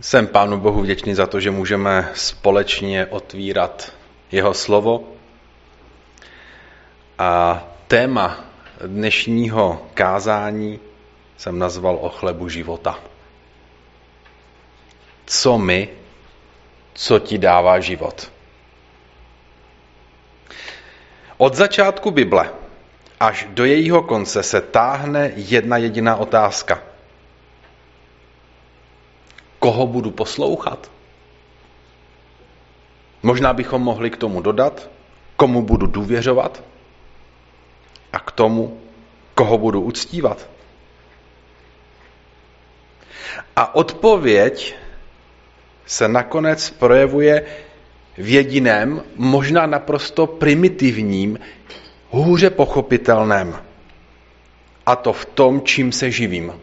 Jsem Pánu Bohu vděčný za to, že můžeme společně otvírat jeho slovo. A téma dnešního kázání jsem nazval o chlebu života. Co my, co ti dává život? Od začátku Bible až do jejího konce se táhne jedna jediná otázka. Koho budu poslouchat? Možná bychom mohli k tomu dodat, komu budu důvěřovat a k tomu, koho budu uctívat. A odpověď se nakonec projevuje v jediném, možná naprosto primitivním, hůře pochopitelném. A to v tom, čím se živím.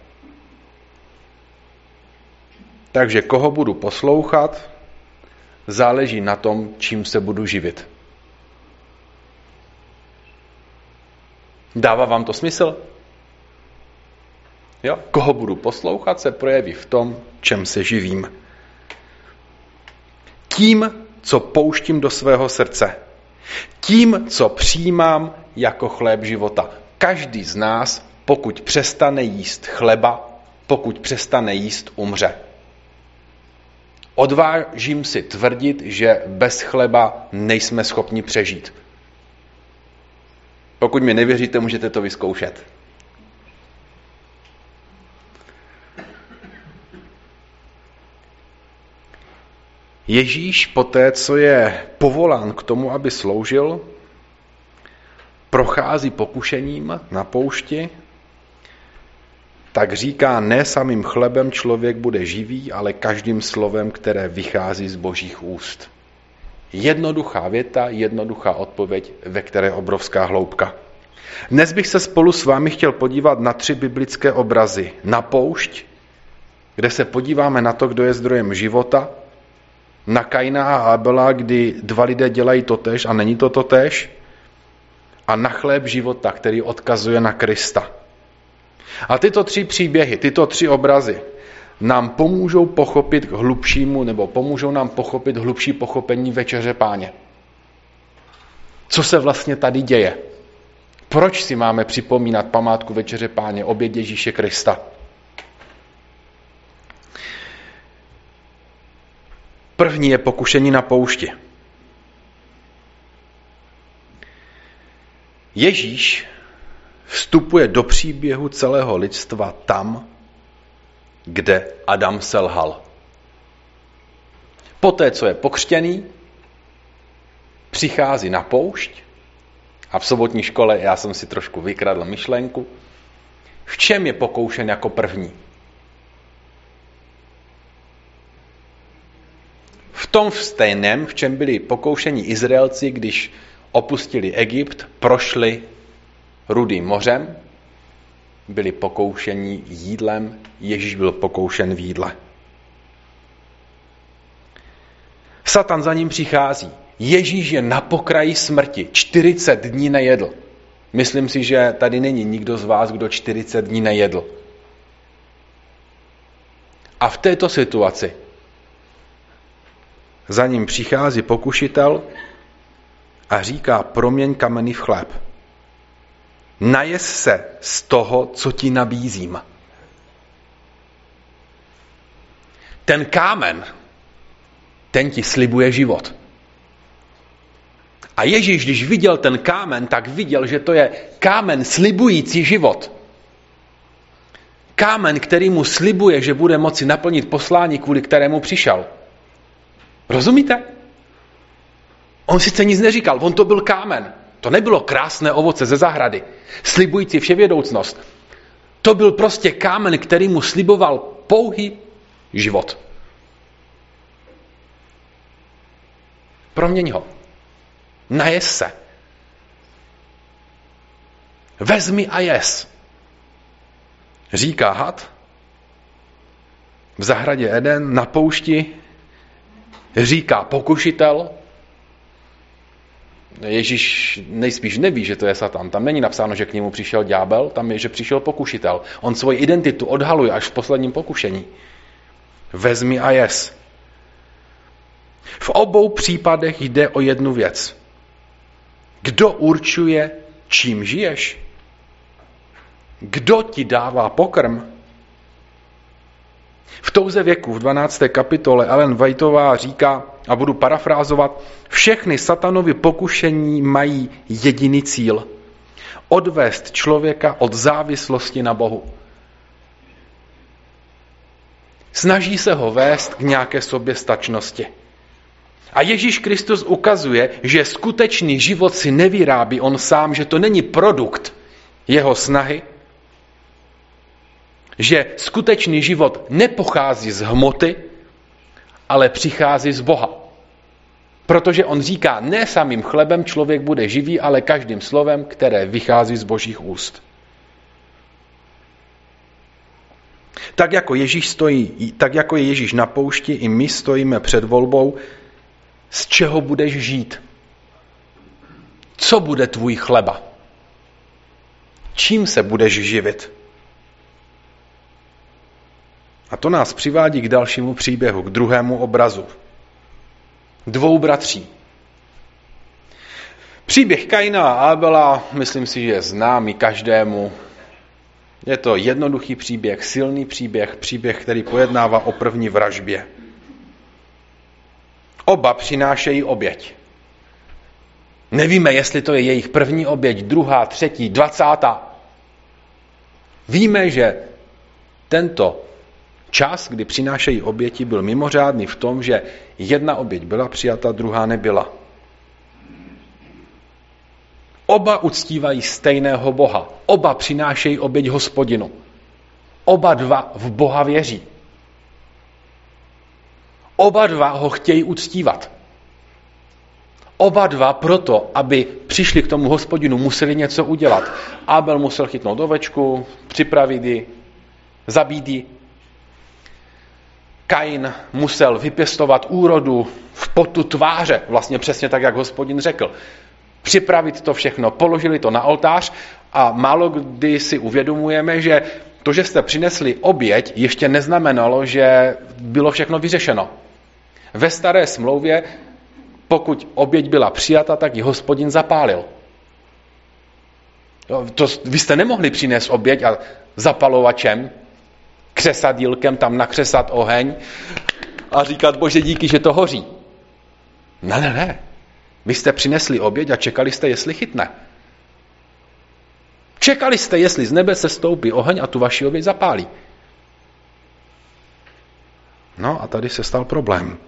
Takže koho budu poslouchat, záleží na tom, čím se budu živit. Dává vám to smysl? Jo? Koho budu poslouchat, se projeví v tom, čem se živím. Tím, co pouštím do svého srdce. Tím, co přijímám jako chléb života. Každý z nás, pokud přestane jíst chleba, pokud přestane jíst, umře. Odvážím si tvrdit, že bez chleba nejsme schopni přežít. Pokud mi nevěříte, můžete to vyzkoušet. Ježíš poté, co je povolán k tomu, aby sloužil, prochází pokušením na poušti, tak říká, ne samým chlebem člověk bude živý, ale každým slovem, které vychází z Božích úst. Jednoduchá věta, jednoduchá odpověď, ve které je obrovská hloubka. Dnes bych se spolu s vámi chtěl podívat na 3 biblické obrazy. Na poušť, kde se podíváme na to, kdo je zdrojem života, na Kaina a Abela, kdy 2 lidé dělají totéž a není to totéž, a na chléb života, který odkazuje na Krista. A tyto 3 příběhy, tyto 3 obrazy nám pomůžou pochopit k hlubšímu, nebo pomůžou nám pochopit hlubší pochopení Večeře Páně. Co se vlastně tady děje? Proč si máme připomínat památku Večeře Páně, oběť Ježíše Krista? První je pokušení na poušti. Ježíš vstupuje do příběhu celého lidstva tam, kde Adam selhal. Poté, co je pokřtěný, přichází na poušť a v sobotní škole já jsem si trošku vykradl myšlenku. V čem je pokoušen jako první? V tom stejném, v čem byli pokoušeni Izraelci, když opustili Egypt, prošli Rudým mořem, byli pokoušeni jídlem, Ježíš byl pokoušen v jídle. Satan za ním přichází. Ježíš je na pokraji smrti. 40 dní nejedl. Myslím si, že tady není nikdo z vás, kdo 40 dní nejedl. A v této situaci za ním přichází pokušitel a říká, proměň kameny v chléb. Najez se z toho, co ti nabízím. Ten kámen, ten ti slibuje život. A Ježíš, když viděl ten kámen, tak viděl, že to je kámen slibující život. Kámen, který mu slibuje, že bude moci naplnit poslání, kvůli kterému přišel. Rozumíte? On sice nic neříkal, on to byl kámen. To nebylo krásné ovoce ze zahrady, slibující vševědoucnost. To byl prostě kámen, který mu sliboval pouhý život. Proměň ho. Najez se. Vezmi a jez. Říká had v zahradě Eden na poušti, říká pokušitel. Ježíš nejspíš neví, že to je Satan. Tam není napsáno, že k němu přišel ďábel, tam je, že přišel pokušitel. On svoji identitu odhaluje až v posledním pokušení. vezmi a jes. V obou případech jde o jednu věc. Kdo určuje, čím žiješ? Kdo ti dává pokrm? V Touze věku v 12. kapitole Ellen Whiteová říká, a budu parafrázovat, všechny satanovy pokušení mají jediný cíl. Odvést člověka od závislosti na Bohu. Snaží se ho vést k nějaké soběstačnosti. A Ježíš Kristus ukazuje, že skutečný život si nevyrábí on sám, že to není produkt jeho snahy, že skutečný život nepochází z hmoty, ale přichází z Boha. Protože on říká, ne samým chlebem člověk bude živý, ale každým slovem, které vychází z Božích úst. Tak jako je Ježíš na poušti, i my stojíme před volbou, z čeho budeš žít. Co bude tvůj chleba? Čím se budeš živit? A to nás přivádí k dalšímu příběhu, k druhému obrazu. 2 bratří. Příběh Kaina a Abela, myslím si, že je známý každému. Je to jednoduchý příběh, silný příběh, který pojednává o první vražbě. Oba přinášejí oběť. Nevíme, jestli to je jejich první oběť, 2., 3., 20. Víme, že tento čas, kdy přinášejí oběti, byl mimořádný v tom, že jedna oběť byla přijata, druhá nebyla. Oba uctívají stejného Boha. Oba přinášejí oběť Hospodinu. Oba dva v Boha věří. Oba dva ho chtějí uctívat. Oba dva proto, aby přišli k tomu Hospodinu, museli něco udělat. Abel musel chytnout ovečku, připravit ji, zabít ji. Kain musel vypěstovat úrodu v potu tváře, vlastně přesně tak, jak Hospodin řekl. Připravit to všechno, položili to na oltář a málo kdy si uvědomujeme, že to, že jste přinesli oběť, ještě neznamenalo, že bylo všechno vyřešeno. Ve staré smlouvě, pokud oběť byla přijata, tak ji Hospodin zapálil. Vy jste nemohli přinést oběť a zapalovačem, křesadílkem tam nakřesat oheň a říkat, Bože, díky, že to hoří. Ne. Vy jste přinesli oběť a čekali jste, jestli chytne. Čekali jste, jestli z nebe se stoupí oheň a tu vaši oběť zapálí. No a tady se stal problém.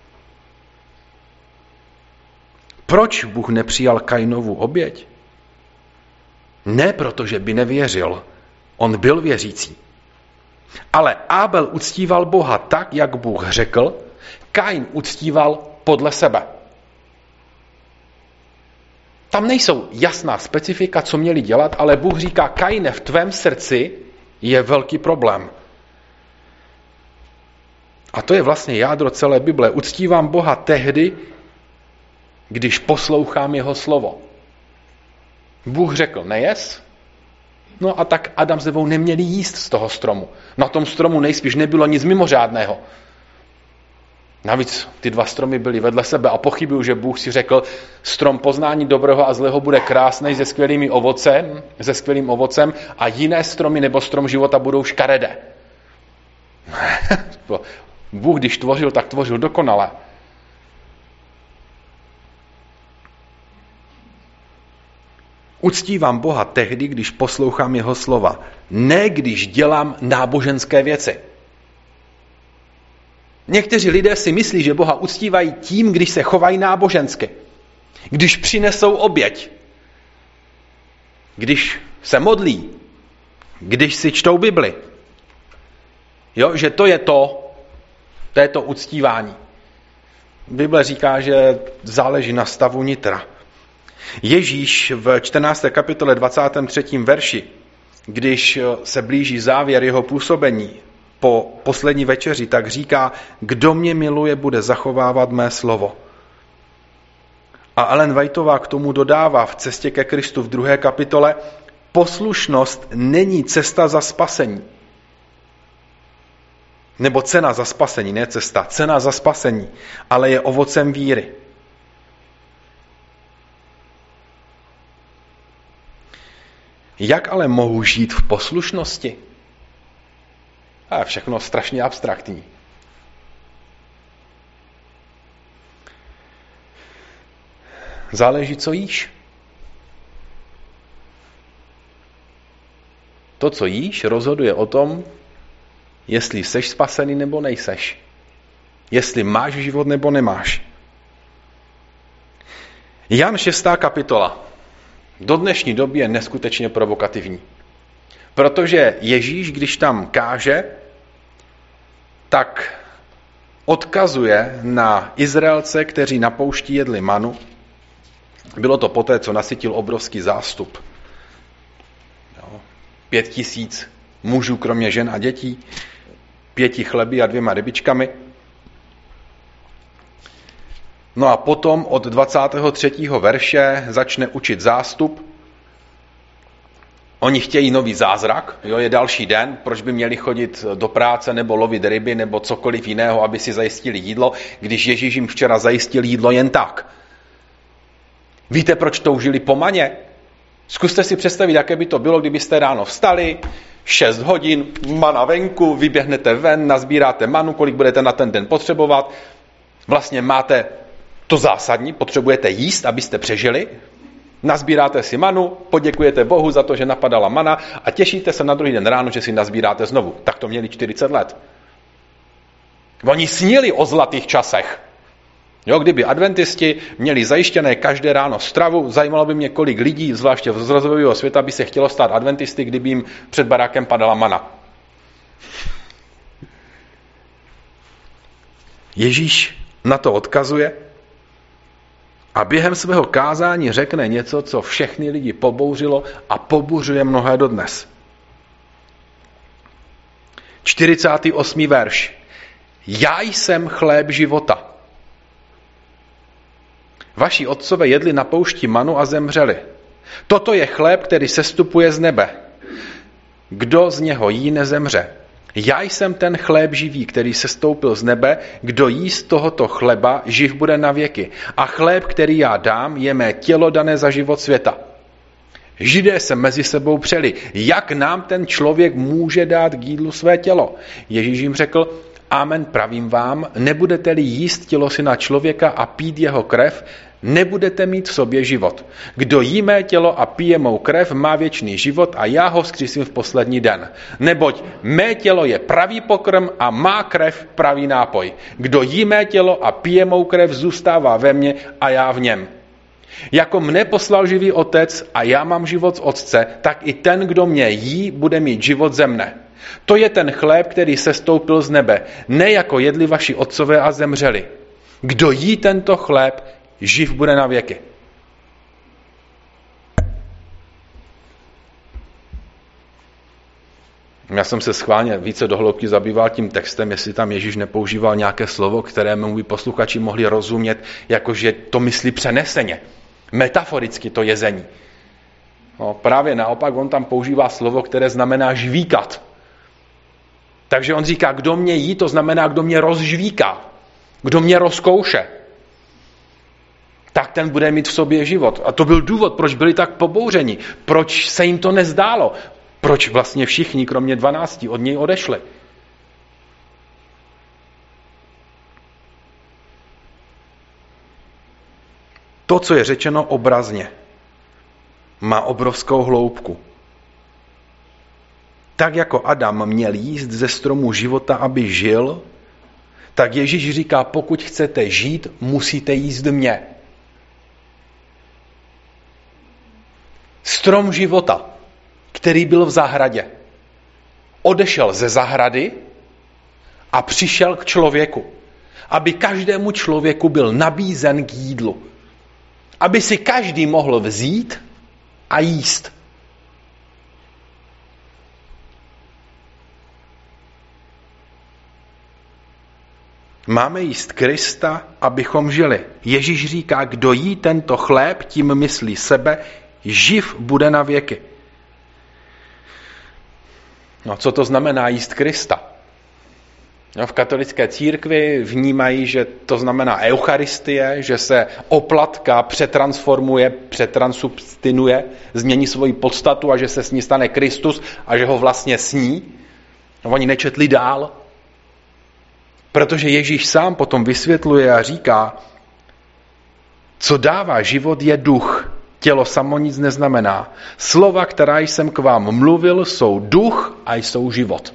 Proč Bůh nepřijal Kainovu oběť? Ne proto, že by nevěřil. On byl věřící. Ale Abel uctíval Boha tak, jak Bůh řekl, Kain uctíval podle sebe. Tam nejsou jasná specifika, co měli dělat, ale Bůh říká, Kaine, v tvém srdci je velký problém. A to je vlastně jádro celé Bible. Uctívám Boha tehdy, když poslouchám jeho slovo. Bůh řekl, nejes? No a tak Adam s Evou neměli jíst z toho stromu. Na tom stromu nejspíš nebylo nic mimořádného. Navíc ty 2 stromy byly vedle sebe a pochybuju, že Bůh si řekl, strom poznání dobrého a zlého bude krásný se skvělým ovocem a jiné stromy nebo strom života budou škaredé. Bůh, když tvořil, tak tvořil dokonale. Uctívám Boha tehdy, když poslouchám jeho slova, ne když dělám náboženské věci. Někteří lidé si myslí, že Boha uctívají tím, když se chovají nábožensky. Když přinesou oběť. Když se modlí. Když si čtou Bibli. Jo, že to je to uctívání. Bible říká, že záleží na stavu nitra. Ježíš v 14. kapitole 23. verši, když se blíží závěr jeho působení po poslední večeři, tak říká, kdo mě miluje, bude zachovávat mé slovo. A Ellen Whiteová k tomu dodává v Cestě ke Kristu v 2. kapitole, poslušnost není cesta za spasení. Nebo cena za spasení, ne cesta, cena za spasení, ale je ovocem víry. Jak ale mohu žít v poslušnosti? A je všechno strašně abstraktní. Záleží, co jíš. To, co jíš, rozhoduje o tom, jestli seš spasený nebo nejseš. Jestli máš život nebo nemáš. Jan 6. kapitola. Do dnešní doby je neskutečně provokativní. Protože Ježíš, když tam káže, tak odkazuje na Izraelce, kteří na poušti jedli manu. Bylo to poté, co nasytil obrovský zástup. 5 000 mužů, kromě žen a dětí, 5 chleby a 2 rybičkami. No a potom od 23. verše začne učit zástup. Oni chtějí nový zázrak, je další den, proč by měli chodit do práce nebo lovit ryby nebo cokoliv jiného, aby si zajistili jídlo, když Ježíš jim včera zajistil jídlo jen tak. Víte, proč toužili po maně? Zkuste si představit, jaké by to bylo, kdybyste ráno vstali, 6 hodin, mana venku, vyběhnete ven, nazbíráte manu, kolik budete na ten den potřebovat. Vlastně máte to zásadní, potřebujete jíst, abyste přežili. Nazbíráte si manu, poděkujete Bohu za to, že napadala mana a těšíte se na druhý den ráno, že si nazbíráte znovu. Tak to měli 40 let. Oni snili o zlatých časech. Kdyby adventisti měli zajištěné každé ráno stravu, zajímalo by mě, kolik lidí, zvláště z rozvojového světa, by se chtělo stát adventisty, kdyby jim před barákem padala mana. Ježíš na to odkazuje a během svého kázání řekne něco, co všechny lidi pobouřilo a pobuřuje mnohé dodnes. 48. verš. Já jsem chléb života. Vaši otcové jedli na poušti manu a zemřeli. Toto je chléb, který sestupuje z nebe. Kdo z něho jí, nezemře. Já jsem ten chléb živý, který sestoupil z nebe. Kdo jí z tohoto chleba, živ bude na věky. A chléb, který já dám, je mé tělo dané za život světa. Židé se mezi sebou přeli. Jak nám ten člověk může dát k jídlu své tělo? Ježíš jim řekl, amen, pravím vám, nebudete-li jíst tělo syna člověka a pít jeho krev, nebudete mít v sobě život. Kdo jí mé tělo a pije mou krev, má věčný život a já ho vzkřísím v poslední den. Neboť mé tělo je pravý pokrm a má krev pravý nápoj. Kdo jí mé tělo a pije mou krev, zůstává ve mně a já v něm. Jako mne poslal živý otec a já mám život z otce, tak i ten, kdo mě jí, bude mít život ze mne. To je ten chléb, který sestoupil z nebe, ne jako jedli vaši otcové a zemřeli. Kdo jí tento chléb, živ bude na věky. Já jsem se schválně více do hloubky zabýval tím textem, jestli tam Ježíš nepoužíval nějaké slovo, kterému by posluchači mohli rozumět, jakože to myslí přeneseně, metaforicky to jezení. No, právě naopak, on tam používá slovo, které znamená žvíkat. Takže on říká, kdo mě jí, to znamená, kdo mě rozžvíká, kdo mě rozkouše. Tak ten bude mít v sobě život. A to byl důvod, proč byli tak pobouřeni, proč se jim to nezdálo, proč vlastně všichni, kromě 12, od něj odešli. To, co je řečeno obrazně, má obrovskou hloubku. Tak jako Adam měl jíst ze stromu života, aby žil, tak Ježíš říká, pokud chcete žít, musíte jíst mě. Strom života, který byl v zahradě, odešel ze zahrady a přišel k člověku, aby každému člověku byl nabízen k jídlu. Aby si každý mohl vzít a jíst. Máme jíst Krista, abychom žili. Ježíš říká, kdo jí tento chléb, tím myslí sebe, živ bude na věky. No, co to znamená jíst Krista? V katolické církvi vnímají, že to znamená eucharistie, že se oplatka přetransformuje, přetransubstinuje, změní svoji podstatu a že se s ní stane Kristus a že ho vlastně sní. Oni nečetli dál, protože Ježíš sám potom vysvětluje a říká, co dává život je duch, tělo samo nic neznamená. Slova, která jsem k vám mluvil, jsou duch a jsou život.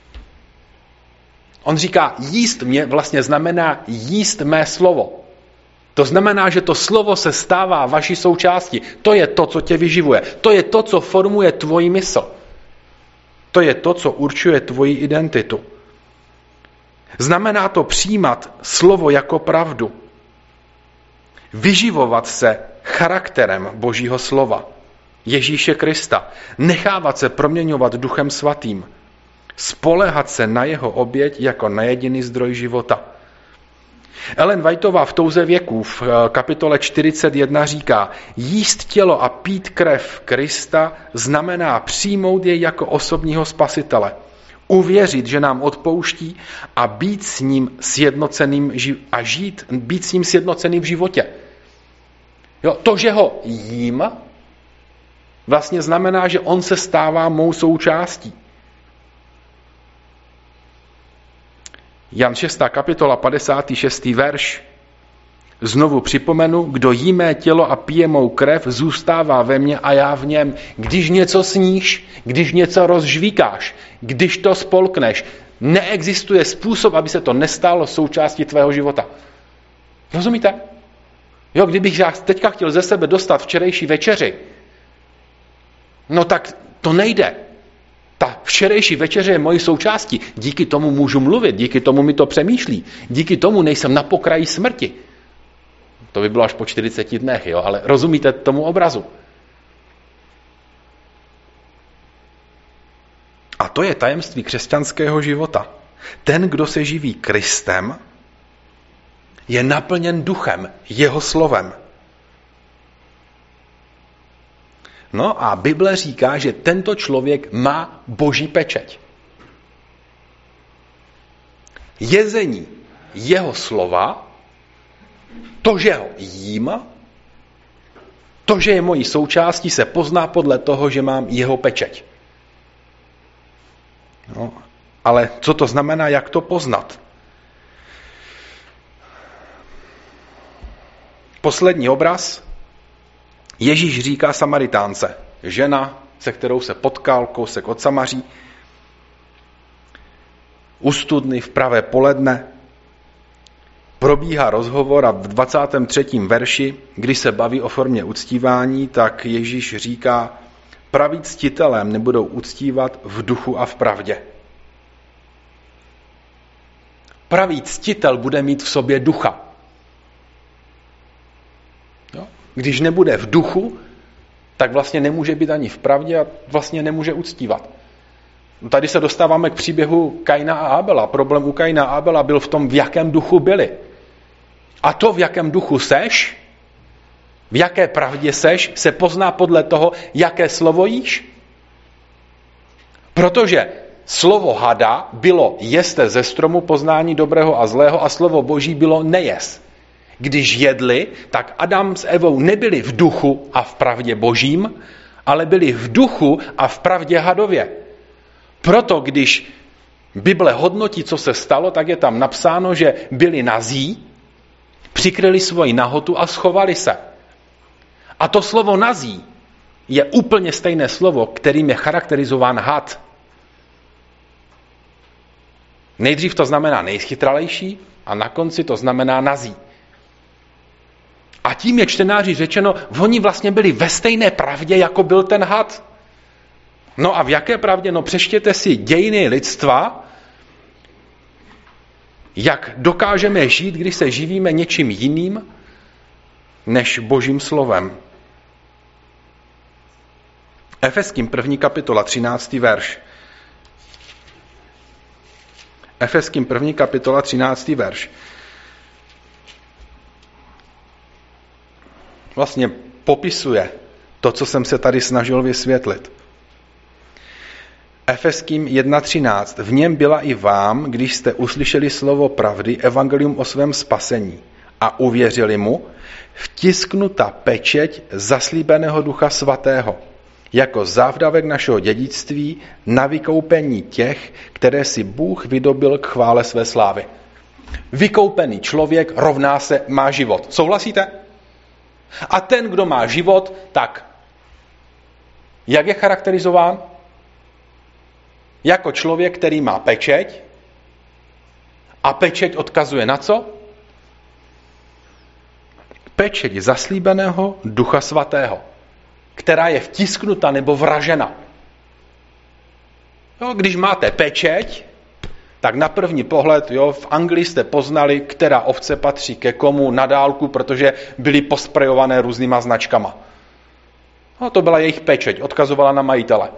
On říká, jíst mě vlastně znamená jíst mé slovo. To znamená, že to slovo se stává vaší součástí. To je to, co tě vyživuje. To je to, co formuje tvoji mysl. To je to, co určuje tvoji identitu. Znamená to přijímat slovo jako pravdu. Vyživovat se charakterem Božího slova, Ježíše Krista. Nechávat se proměňovat Duchem Svatým. Spoléhat se na jeho oběť jako na jediný zdroj života. Ellen Whiteová v Touze věků v kapitole 41 říká, jíst tělo a pít krev Krista znamená přijmout jej jako osobního spasitele. Uvěřit, že nám odpouští a být s ním sjednoceným v životě. Jo, to, že ho jím, vlastně znamená, že on se stává mou součástí. Jan 6. kapitola 56. verš. Znovu připomenu, kdo jí mé tělo a pije mou krev, zůstává ve mně a já v něm. Když něco sníš, když něco rozžvíkáš, když to spolkneš, neexistuje způsob, aby se to nestalo součástí tvého života. Rozumíte? Jo, kdybych já teďka chtěl ze sebe dostat včerejší večeři, no tak to nejde. Ta včerejší večeře je mojí součástí. Díky tomu můžu mluvit, díky tomu mi to přemýšlí, díky tomu nejsem na pokraji smrti. To by bylo až po 40 dnech, jo, ale rozumíte tomu obrazu. A to je tajemství křesťanského života. Ten, kdo se živí Kristem, je naplněn duchem, jeho slovem. No a Bible říká, že tento člověk má Boží pečeť. Jezení jeho slova, to, že ho jím, to, že je mojí součástí, se pozná podle toho, že mám jeho pečeť. No, ale co to znamená, jak to poznat? Poslední obraz. Ježíš říká Samaritánce, žena, se kterou se potkal, kousek od Samaří, u studny v pravé poledne, probíhá rozhovor a v 23. verši, když se baví o formě uctívání, tak Ježíš říká, praví ctitelem nebudou uctívat v duchu a v pravdě. Pravý ctitel bude mít v sobě ducha. Jo? Když nebude v duchu, tak vlastně nemůže být ani v pravdě a vlastně nemůže uctívat. Tady se dostáváme k příběhu Kaina a Abela. Problém u Kaina a Abela byl v tom, v jakém duchu byli. A to, v jakém duchu seš, v jaké pravdě seš, se pozná podle toho, jaké slovo jíš. Protože slovo hada bylo jeste ze stromu poznání dobrého a zlého a slovo Boží bylo nejes. Když jedli, tak Adam s Evou nebyli v duchu a v pravdě Božím, ale byli v duchu a v pravdě hadově. Proto, když Bible hodnotí, co se stalo, tak je tam napsáno, že byli nazí, přikryli svoji nahotu a schovali se. A to slovo nazí je úplně stejné slovo, kterým je charakterizován had. Nejdřív to znamená nejchytralejší a na konci to znamená nazí. A tím je čtenáři řečeno, oni vlastně byli ve stejné pravdě, jako byl ten had. No a v jaké pravdě? No přečtěte si dějiny lidstva, jak dokážeme žít, když se živíme něčím jiným, než Božím slovem. Efeským 1. kapitola 13. verš. Efeským 1. kapitola 13. verš. Vlastně popisuje to, co jsem se tady snažil vysvětlit. Efeským 1.13. V něm byla i vám, když jste uslyšeli slovo pravdy, evangelium o svém spasení a uvěřili mu, vtisknuta pečeť zaslíbeného Ducha Svatého, jako závdavek našeho dědictví na vykoupení těch, které si Bůh vydobil k chvále své slávy. Vykoupený člověk rovná se má život. Souhlasíte? A ten, kdo má život, tak jak je charakterizován? Jako člověk, který má pečeť. A pečeť odkazuje na co? Pečeť zaslíbeného Ducha Svatého, která je vtisknuta nebo vražena. Jo, když máte pečeť, tak na první pohled, v Anglii jste poznali, která ovce patří ke komu na dálku, protože byly posprejované různýma značkama. No, to byla jejich pečeť, odkazovala na majitele.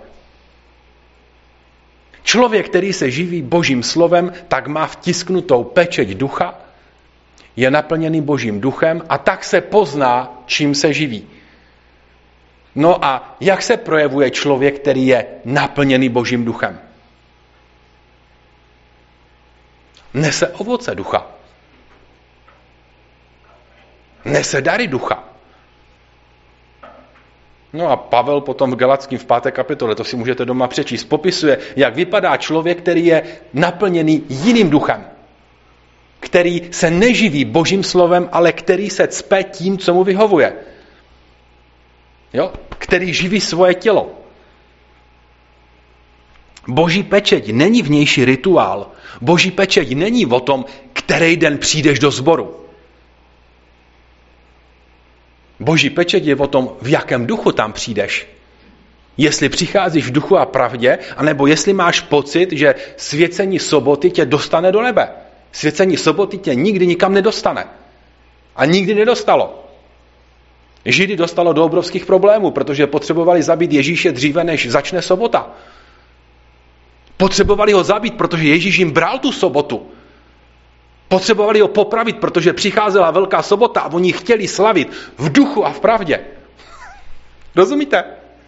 Člověk, který se živí Božím slovem, tak má vtisknutou pečeť ducha, je naplněný Božím duchem a tak se pozná, čím se živí. No a jak se projevuje člověk, který je naplněný Božím duchem? Nese ovoce ducha. Nese dary ducha. No a Pavel potom v Galackým v 5. kapitole, to si můžete doma přečíst, popisuje, jak vypadá člověk, který je naplněný jiným duchem. Který se neživí Božím slovem, ale který se cpe tím, co mu vyhovuje. Jo? Který živí svoje tělo. Boží pečeť není vnější rituál. Boží pečeť není o tom, který den přijdeš do sboru. Boží pečeť je o tom, v jakém duchu tam přijdeš. Jestli přicházíš v duchu a pravdě, anebo jestli máš pocit, že svěcení soboty tě dostane do nebe. Svěcení soboty tě nikdy nikam nedostane. A nikdy nedostalo. Židy dostalo do obrovských problémů, protože potřebovali zabít Ježíše dříve, než začne sobota. Potřebovali ho zabít, protože Ježíš jim bral tu sobotu. Potřebovali ho popravit, protože přicházela velká sobota a oni chtěli slavit v duchu a v pravdě. Rozumíte?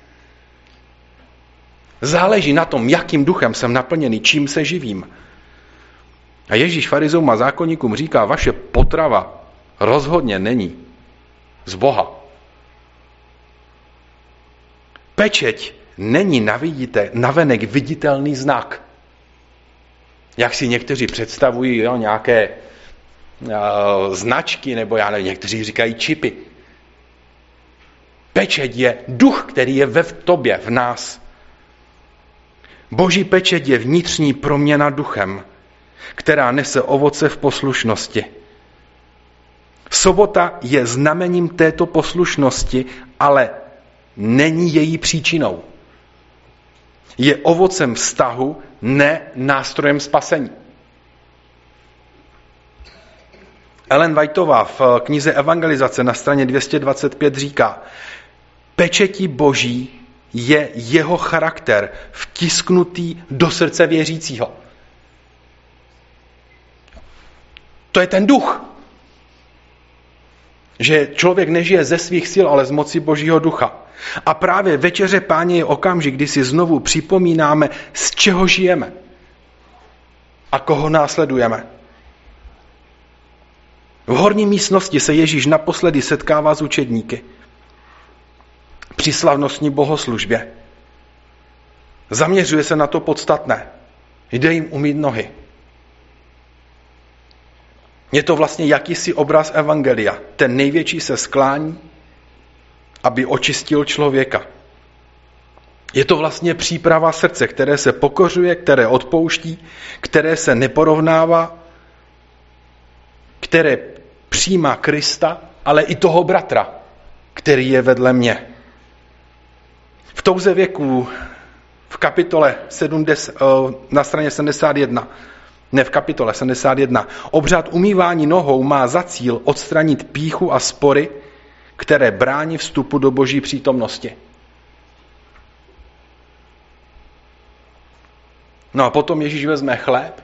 Záleží na tom, jakým duchem jsem naplněný, čím se živím. A Ježíš farizeům a zákonníkům říká, vaše potrava rozhodně není z Boha. Pečeť není navenek viditelný znak. Jak si někteří představují nějaké značky, nebo já nevím, někteří říkají čipy. Pečeť je duch, který je ve tobě, v nás. Boží pečeť je vnitřní proměna duchem, která nese ovoce v poslušnosti. Sobota je znamením této poslušnosti, ale není její příčinou. Je ovocem vztahu, ne nástrojem spasení. Ellen Whiteová v knize Evangelizace na straně 225 říká, pečetí Boží je jeho charakter vtisknutý do srdce věřícího. To je ten duch. Že člověk nežije ze svých sil, ale z moci Božího ducha. A právě večeře Páně je okamžik, kdy si znovu připomínáme, z čeho žijeme a koho následujeme. V horní místnosti se Ježíš naposledy setkává s učedníky při slavnostní bohoslužbě. Zaměřuje se na to podstatné. Jde jim umýt nohy. Je to vlastně jakýsi obraz evangelia. Ten největší se sklání, aby očistil člověka. Je to vlastně příprava srdce, které se pokořuje, které odpouští, které se neporovnává, které přijímá Krista, ale i toho bratra, který je vedle mě. V touze věku v kapitole 70, na straně 71, ne v kapitole 71, obřad umývání nohou má za cíl odstranit pýchu a spory, které brání vstupu do Boží přítomnosti. No a potom Ježíš vezme chléb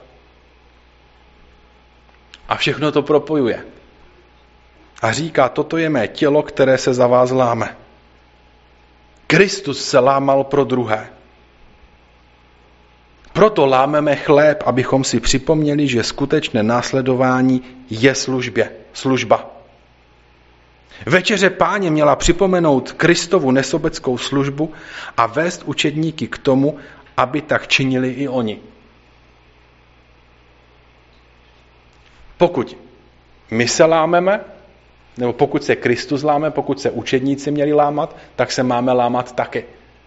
a všechno to propojuje. A říká, toto je mé tělo, které se za vás láme. Kristus se lámal pro druhé. proto lámeme chléb, abychom si připomněli, že skutečné následování je služba. Večeře Páně měla připomenout Kristovu nesobeckou službu a vést učedníky k tomu, aby tak činili i oni. Pokud my se lámeme, nebo pokud se Kristus láme, pokud se učedníci měli lámat, tak se máme lámat taky.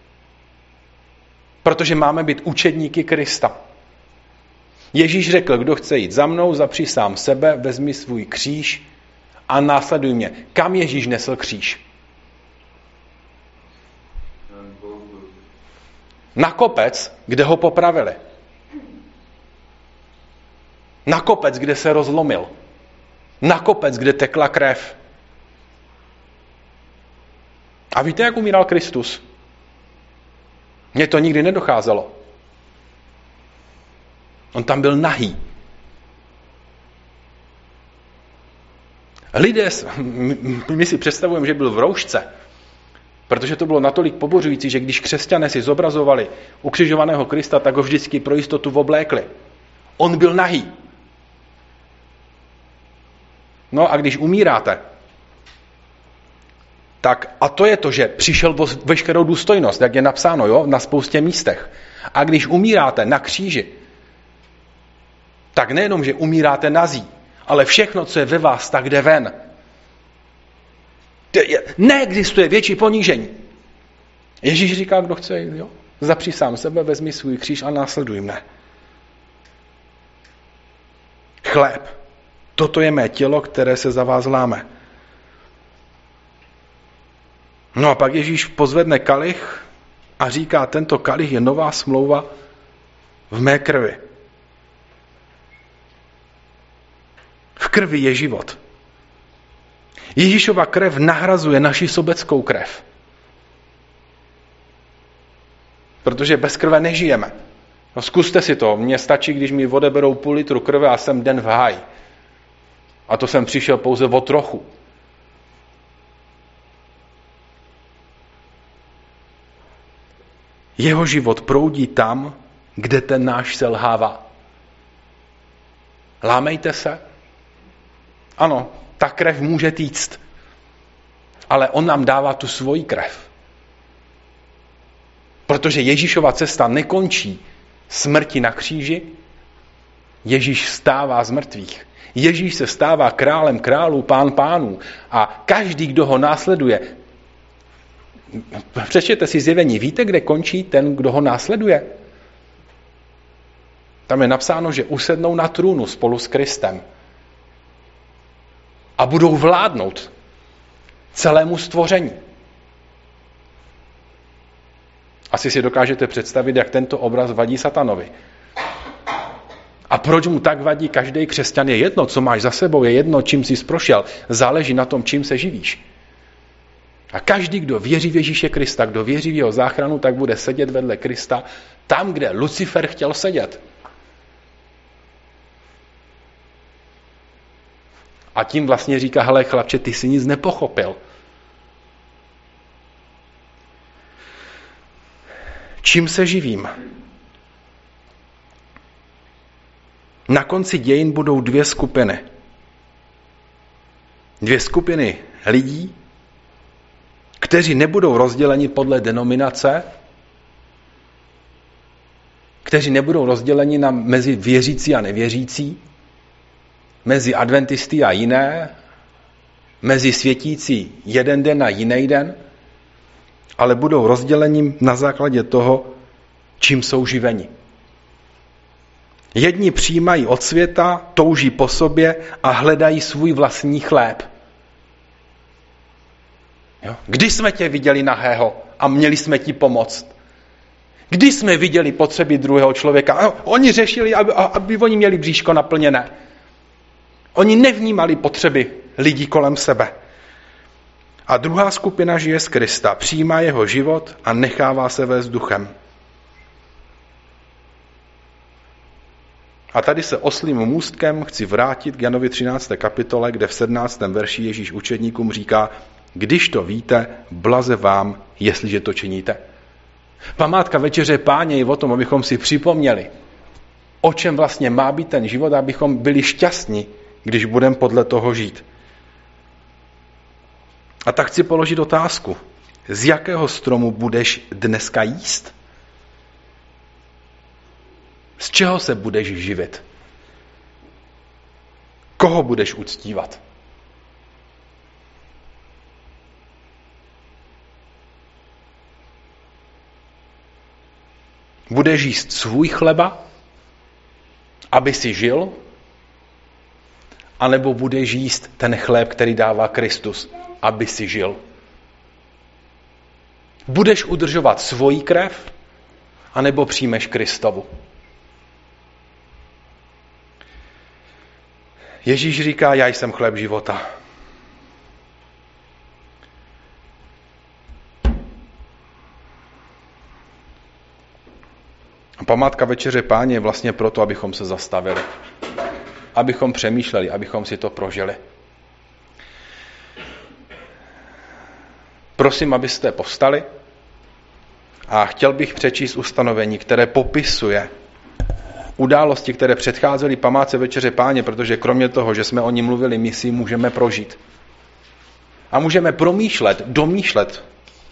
Protože máme být učedníky Krista. Ježíš řekl, kdo chce jít za mnou, zapři sám sebe, vezmi svůj kříž a následuj mě. Kam Ježíš nesl kříž? Na kopec, kde ho popravili. Na kopec, kde se rozlomil. Na kopec, kde tekla krev. A víte, jak umíral Kristus? Mně to nikdy nedocházelo. On tam byl nahý. Lidé, my si představujeme, že byl v roušce, protože to bylo natolik pobořující, že když křesťané si zobrazovali ukřižovaného Krista, tak ho vždycky pro jistotu oblékli. On byl nahý. No a když umíráte, tak a to je to, že přišel veškerou důstojnost, jak je napsáno, jo, na spoustě místech. A když umíráte na kříži, tak nejenom, že umíráte nazí, ale všechno, co je ve vás, tak jde ven. Neexistuje větší ponížení. Ježíš říká, kdo chce, jo, zapři sám sebe, vezmi svůj kříž a následuj mne. Chléb. Toto je mé tělo, které se za vás láme. No a pak Ježíš pozvedne kalich a říká, tento kalich je nová smlouva v mé krvi. V krvi je život. Ježíšova krev nahrazuje naši sobeckou krev. Protože bez krve nežijeme. No zkuste si to. Mně stačí, když mi odeberou půl litru krve a jsem den v háji. A to jsem přišel pouze o trochu. Jeho život proudí tam, kde ten náš selhává. Lámejte se. Ano, ta krev může týct. Ale on nám dává tu svoji krev. Protože Ježíšova cesta nekončí smrti na kříži. Ježíš vstává z mrtvých. Ježíš se stává králem králů, pán pánů. A každý, kdo ho následuje, přečtěte si Zjevení, víte, kde končí ten, kdo ho následuje? Tam je napsáno, že usednou na trůnu spolu s Kristem. A budou vládnout celému stvoření. Asi si dokážete představit, jak tento obraz vadí satanovi. A proč mu tak vadí každý křesťan? Je jedno, co máš za sebou, je jedno, čím jsi prošel. Záleží na tom, čím se živíš. A každý, kdo věří v Ježíše Krista, kdo věří v jeho záchranu, tak bude sedět vedle Krista tam, kde Lucifer chtěl sedět. A tím vlastně říká, hele chlapče, ty jsi nic nepochopil. Čím se živím? Na konci dějin budou dvě skupiny. Dvě skupiny lidí, kteří nebudou rozděleni podle denominace, kteří nebudou rozděleni mezi věřící a nevěřící, mezi adventisty a jiné, mezi světící jeden den a jiný den, ale budou rozděleni na základě toho, čím jsou živeni. Jedni přijímají od světa, touží po sobě a hledají svůj vlastní chléb. Jo? Kdy jsme tě viděli nahého a měli jsme ti pomoct? Kdy jsme viděli potřeby druhého člověka? Oni řešili, aby oni měli bříško naplněné. Oni nevnímali potřeby lidí kolem sebe. A druhá skupina žije z Krista, přijímá jeho život a nechává se vést duchem. A tady se oslím můstkem chci vrátit k Janovi 13. kapitole, kde v 17. verši Ježíš učedníkům říká, když to víte, blaze vám, jestliže to činíte. Památka Večeře Páně je o tom, abychom si připomněli, o čem vlastně má být ten život, abychom byli šťastní, když budeme podle toho žít. A tak chci položit otázku. Z jakého stromu budeš dneska jíst? Z čeho se budeš živit? Koho budeš uctívat? Budeš jíst svůj chleba, aby si žil? A nebo budeš jíst ten chléb, který dává Kristus, aby si žil? Budeš udržovat svoji krev, anebo přijmeš Kristovu? Ježíš říká, já jsem chléb života. A památka Večeře Páně je vlastně proto, abychom se zastavili. Abychom přemýšleli, abychom si to prožili. Prosím, abyste povstali a chtěl bych přečíst ustanovení, které popisuje události, které předcházely památce Večeře Páně, protože kromě toho, že jsme o ní mluvili, my si můžeme prožít. A můžeme promýšlet, domýšlet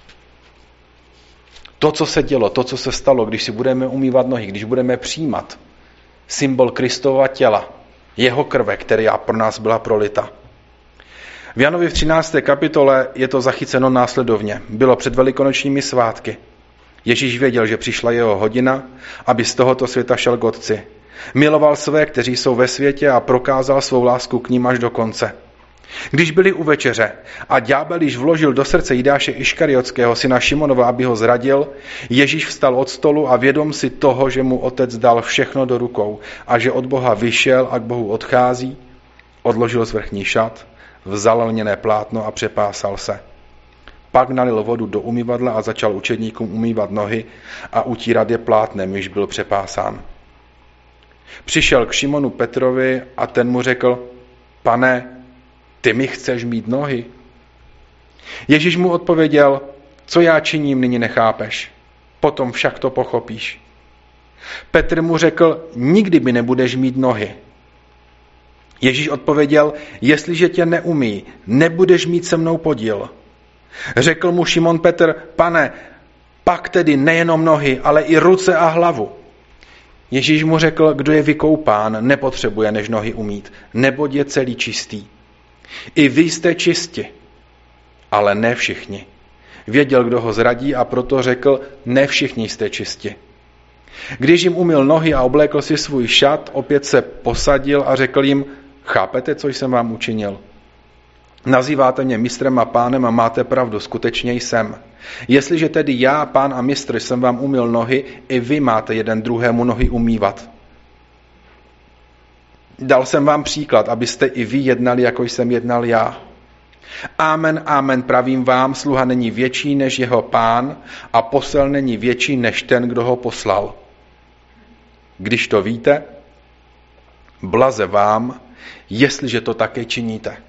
to, co se dělo, to, co se stalo, když si budeme umývat nohy, když budeme přijímat symbol Kristova těla, jeho krve, která pro nás byla prolita. V Janovi v 13. kapitole je to zachyceno následovně. Bylo před velikonočními svátky. Ježíš věděl, že přišla jeho hodina, aby z tohoto světa šel k Otci. Miloval své, kteří jsou ve světě, a prokázal svou lásku k ním až do konce. Když byli u večeře a ďábel již vložil do srdce Jidáše Iškariotského, syna Šimonova, aby ho zradil, Ježíš vstal od stolu a vědom si toho, že mu Otec dal všechno do rukou a že od Boha vyšel a k Bohu odchází, odložil svrchní šat, vzal lněné plátno a přepásal se. Pak nalil vodu do umyvadla a začal učedníkům umývat nohy a utírat je plátnem, již byl přepásán. Přišel k Šimonu Petrovi a ten mu řekl, Pane, ty mi chceš mít nohy? Ježíš mu odpověděl, co já činím, nyní nechápeš, potom však to pochopíš. Petr mu řekl, nikdy mi nebudeš mít nohy. Ježíš odpověděl, jestliže tě neumí, nebudeš mít se mnou podíl. Řekl mu Šimon Petr, Pane, pak tedy nejenom nohy, ale i ruce a hlavu. Ježíš mu řekl, kdo je vykoupán, nepotřebuje než nohy umýt, neboť je celý čistý. I vy jste čisti, ale ne všichni. Věděl, kdo ho zradí, a proto řekl, ne všichni jste čisti. Když jim umyl nohy a oblékl si svůj šat, opět se posadil a řekl jim, chápete, co jsem vám učinil? Nazýváte mě mistrem a pánem a máte pravdu, skutečně jsem. Jestliže tedy já, pán a mistr, jsem vám umyl nohy, i vy máte jeden druhému nohy umývat. Dal jsem vám příklad, abyste i vy jednali, jako jsem jednal já. Amen, amen, pravím vám, sluha není větší než jeho pán a posel není větší než ten, kdo ho poslal. Když to víte, blaze vám, jestliže to také činíte.